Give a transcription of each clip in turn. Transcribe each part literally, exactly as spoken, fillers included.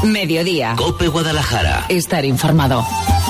Mediodía. COPE Guadalajara. Estar informado.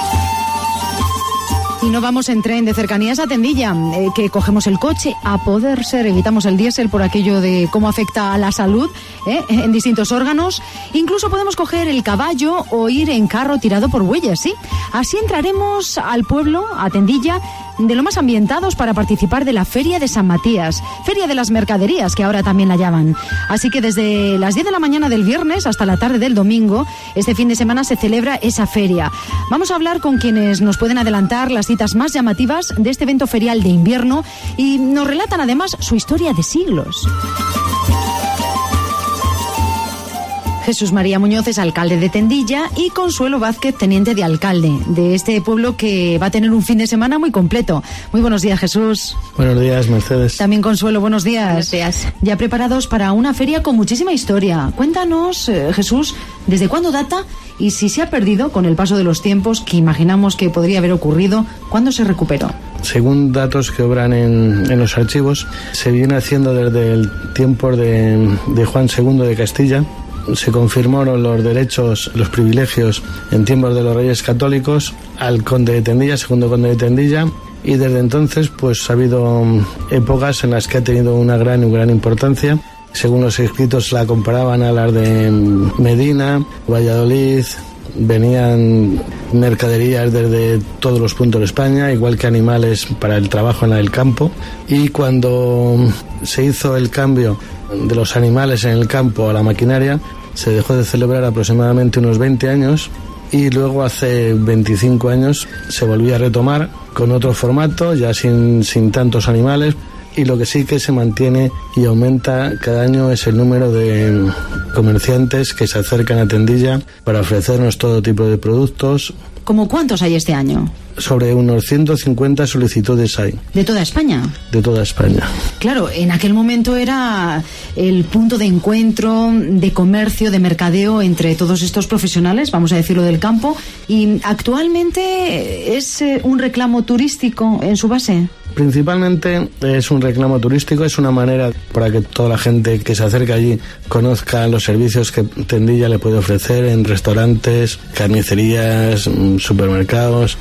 Y no vamos en tren de cercanías a Tendilla, eh, que cogemos el coche, a poder ser, evitamos el diésel por aquello de cómo afecta a la salud eh, en distintos órganos. Incluso podemos coger el caballo o ir en carro tirado por bueyes, ¿sí? Así entraremos al pueblo, a Tendilla, de lo más ambientados para participar de la Feria de San Matías, Feria de las Mercaderías, que ahora también la llaman. Así que desde las diez de la mañana del viernes hasta la tarde del domingo, este fin de semana se celebra esa feria. Vamos a hablar con quienes nos pueden adelantar las citas más llamativas de este evento ferial de invierno y nos relatan además su historia de siglos. Jesús María Muñoz es alcalde de Tendilla y Consuelo Vázquez, teniente de alcalde de este pueblo que va a tener un fin de semana muy completo. Muy buenos días, Jesús. Buenos días, Mercedes. También Consuelo, buenos días. Buenos días. Ya preparados para una feria con muchísima historia. Cuéntanos, eh, Jesús, ¿desde cuándo data y si se ha perdido con el paso de los tiempos, que imaginamos que podría haber ocurrido, cuándo se recuperó? Según datos que obran en, en los archivos, se viene haciendo desde el tiempo de, de Juan segundo de Castilla. Se confirmaron los derechos, los privilegios en tiempos de los Reyes Católicos al conde de Tendilla, segundo conde de Tendilla, y desde entonces pues ha habido épocas en las que ha tenido una gran y gran importancia. Según los escritos la comparaban a las de Medina, Valladolid. Venían mercaderías desde todos los puntos de España, igual que animales para el trabajo en el campo. Y cuando se hizo el cambio de los animales en el campo a la maquinaria, se dejó de celebrar aproximadamente unos veinte años y luego hace veinticinco años se volvió a retomar con otro formato, ya sin, sin tantos animales. Y lo que sí que se mantiene y aumenta cada año es el número de comerciantes que se acercan a Tendilla para ofrecernos todo tipo de productos. ¿Cómo cuántos hay este año? Sobre unos ciento cincuenta solicitudes hay. ¿De toda España? De toda España. Claro, en aquel momento era el punto de encuentro, de comercio, de mercadeo entre todos estos profesionales, vamos a decirlo, del campo. ¿Y actualmente es un reclamo turístico en su base? Principalmente es un reclamo turístico, es una manera para que toda la gente que se acerca allí conozca los servicios que Tendilla le puede ofrecer en restaurantes, carnicerías, supermercados,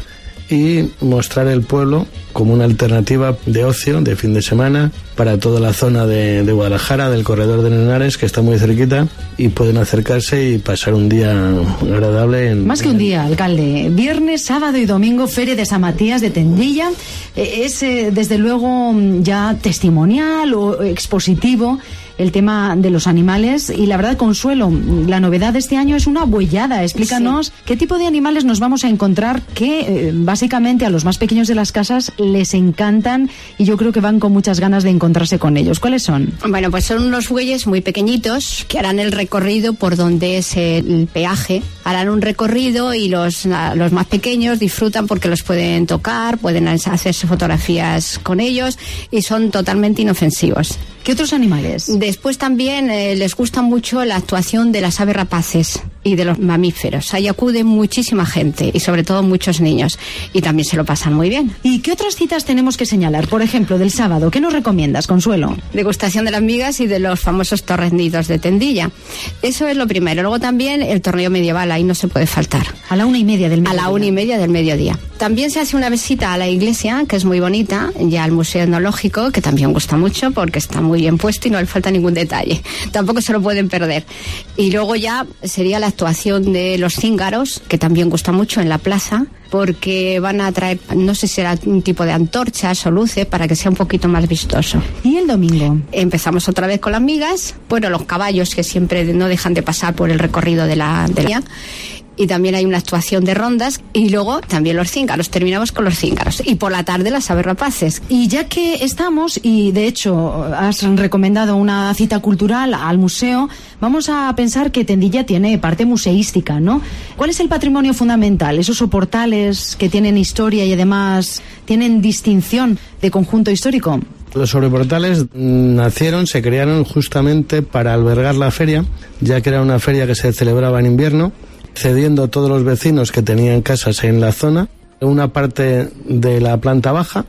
y mostrar el pueblo como una alternativa de ocio, de fin de semana, para toda la zona de, de Guadalajara, del corredor de Henares, que está muy cerquita, y pueden acercarse y pasar un día agradable. En, Más que un día, alcalde. Viernes, sábado y domingo, Feria de San Matías de Tendilla. Es, eh, desde luego, ya testimonial o expositivo el tema de los animales. Y la verdad, Consuelo, la novedad de este año es una bueyada. Explícanos sí. qué tipo de animales nos vamos a encontrar que, eh, básicamente, a los más pequeños de las casas les encantan y yo creo que van con muchas ganas de encontrarse con ellos. ¿Cuáles son? Bueno, pues son unos bueyes muy pequeñitos que harán el recorrido por donde es el peaje. Harán un recorrido y los, los más pequeños disfrutan porque los pueden tocar, pueden hacerse fotografías con ellos y son totalmente inofensivos. ¿Qué otros animales? Después también eh, les gusta mucho la actuación de las aves rapaces y de los mamíferos. Ahí acude muchísima gente y sobre todo muchos niños y también se lo pasan muy bien. ¿Y qué otras citas tenemos que señalar? Por ejemplo, del sábado, ¿qué nos recomiendas, Consuelo? Degustación de las migas y de los famosos torrenditos de Tendilla. Eso es lo primero. Luego también el torneo medieval, ahí no se puede faltar. A la una y media del mediodía. A la una y media del mediodía. También se hace una visita a la iglesia, que es muy bonita, ya al Museo Etnológico, que también gusta mucho porque está muy bien puesto y no le falta ningún detalle. Tampoco se lo pueden perder. Y luego ya sería la actuación de los cíngaros, que también gusta mucho en la plaza, porque van a traer, no sé si será un tipo de antorchas o luces para que sea un poquito más vistoso. ¿Y el domingo? Empezamos otra vez con las migas, bueno, los caballos que siempre no dejan de pasar por el recorrido de la de la y también hay una actuación de rondas y luego también los cíngaros, terminamos con los cíngaros y por la tarde las aves rapaces. Y ya que estamos, y de hecho has recomendado una cita cultural al museo, vamos a pensar que Tendilla tiene parte museística, ¿no? ¿Cuál es el patrimonio fundamental? Esos soportales que tienen historia y además tienen distinción de conjunto histórico. Los sobreportales nacieron, se crearon justamente para albergar la feria, ya que era una feria que se celebraba en invierno, cediendo a todos los vecinos que tenían casas en la zona una parte de la planta baja,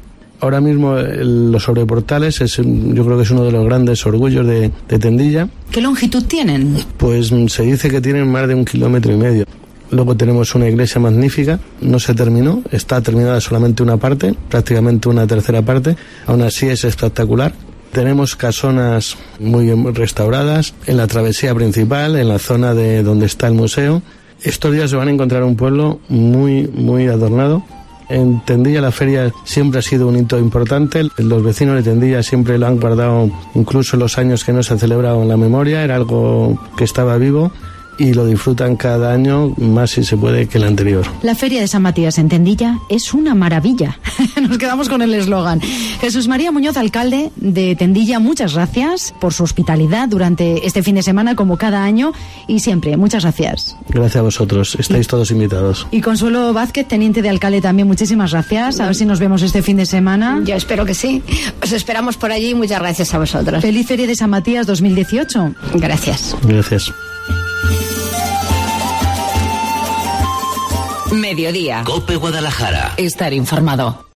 Ahora mismo el, los sobreportales es, yo creo que es uno de los grandes orgullos de, de Tendilla. ¿Qué longitud tienen? Pues se dice que tienen más de un kilómetro y medio. Luego tenemos una iglesia magnífica, no se terminó, está terminada solamente una parte, prácticamente una tercera parte, aún así es espectacular. Tenemos casonas muy restauradas en la travesía principal, en la zona de donde está el museo. Estos días se van a encontrar un pueblo muy, muy adornado. En Tendilla la feria siempre ha sido un hito importante. Los vecinos de Tendilla siempre lo han guardado, incluso los años que no se ha celebrado en la memoria, era algo que estaba vivo. Y lo disfrutan cada año más si se puede que el anterior. La Feria de San Matías en Tendilla es una maravilla. Nos quedamos con el eslogan. Jesús María Muñoz, alcalde de Tendilla, muchas gracias por su hospitalidad durante este fin de semana, como cada año y siempre. Muchas gracias. Gracias a vosotros. Estáis todos invitados. Y Consuelo Vázquez, teniente de alcalde, también muchísimas gracias. A ver si nos vemos este fin de semana. Yo espero que sí. Os esperamos por allí. Muchas gracias a vosotros. Feliz Feria de San Matías dos mil dieciocho. Gracias. Gracias. Mediodía. COPE Guadalajara. Estar informado.